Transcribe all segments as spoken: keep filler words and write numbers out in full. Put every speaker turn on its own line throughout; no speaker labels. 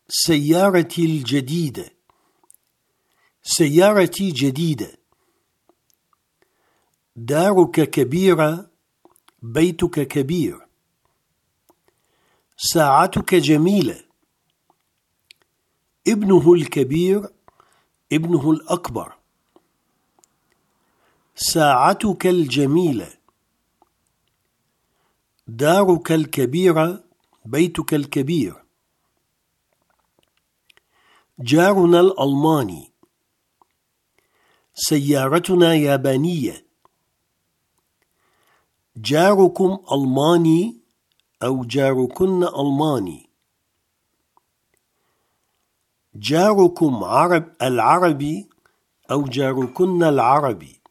سيارتي الجديدة. سيارتي جديدة. دارك كبيرة، بيتك كبير. ساعتك جميلة. ابنه الكبير، ابنه الأكبر. ساعتك الجميلة. دارك الكبيرة، بيتك الكبير. جارنا الألماني. سيارتنا يابانية. جاركم ألماني أو جاركن ألماني. جاركم عرب العربي أو جاركن العربي.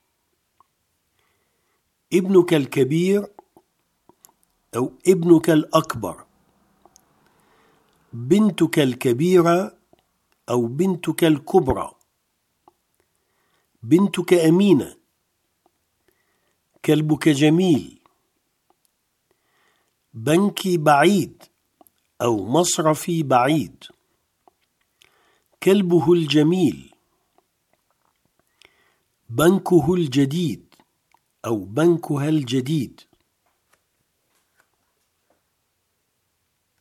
ابنك الكبير أو ابنك الأكبر. بنتك الكبيرة أو بنتك الكبرى. بنتك أمينة. كلبك جميل. بنكي بعيد أو مصرفي بعيد. كلبه الجميل. بنكه الجديد أو بنكها الجديد.